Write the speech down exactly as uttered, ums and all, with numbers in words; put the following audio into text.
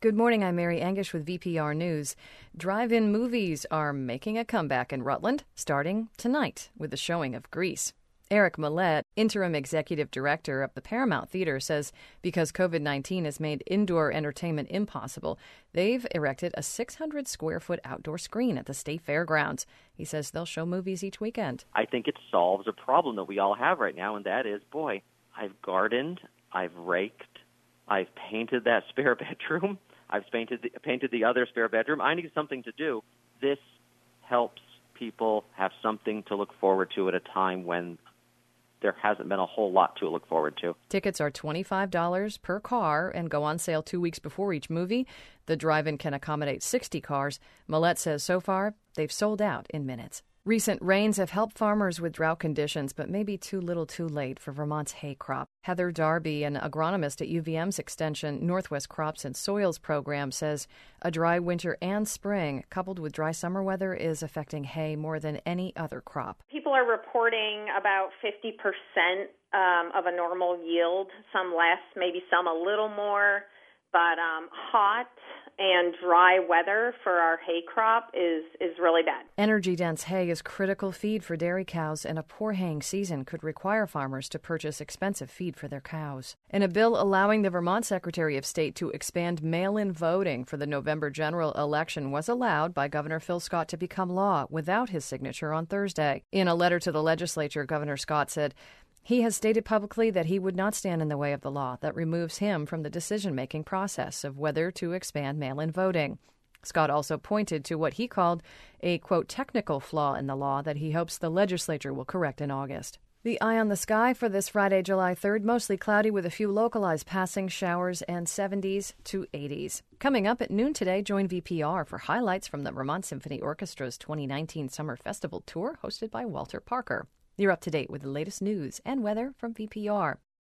Good morning, I'm Mary Angish with V P R News. Drive-in movies are making a comeback in Rutland, starting tonight with the showing of Grease. Eric Millett, interim executive director of the Paramount Theater, says because covid nineteen has made indoor entertainment impossible, they've erected a six hundred square foot outdoor screen at the state fairgrounds. He says they'll show movies each weekend. I think it solves a problem that we all have right now, and that is, boy, I've gardened, I've raked, I've painted that spare bedroom, I've painted the, painted the other spare bedroom. I need something to do. This helps people have something to look forward to at a time when there hasn't been a whole lot to look forward to. Tickets are twenty-five dollars per car and go on sale two weeks before each movie. The drive-in can accommodate sixty cars. Millett says so far they've sold out in minutes. Recent rains have helped farmers with drought conditions, but may be too little too late for Vermont's hay crop. Heather Darby, an agronomist at U V M's Extension Northwest Crops and Soils program, says a dry winter and spring, coupled with dry summer weather, is affecting hay more than any other crop. People are reporting about fifty percent um, of a normal yield, some less, maybe some a little more, but um, hot and dry weather for our hay crop is, is really bad. Energy-dense hay is critical feed for dairy cows, and a poor haying season could require farmers to purchase expensive feed for their cows. In a bill allowing the Vermont Secretary of State to expand mail-in voting for the November general election was allowed by Governor Phil Scott to become law without his signature on Thursday. In a letter to the legislature, Governor Scott said he has stated publicly that he would not stand in the way of the law that removes him from the decision-making process of whether to expand mail-in voting. Scott also pointed to what he called a, quote, technical flaw in the law that he hopes the legislature will correct in August. The eye on the sky for this Friday, July third, mostly cloudy with a few localized passing showers and seventies to eighties. Coming up at noon today, join V P R for highlights from the Vermont Symphony Orchestra's twenty nineteen Summer Festival Tour hosted by Walter Parker. You're up to date with the latest news and weather from V P R.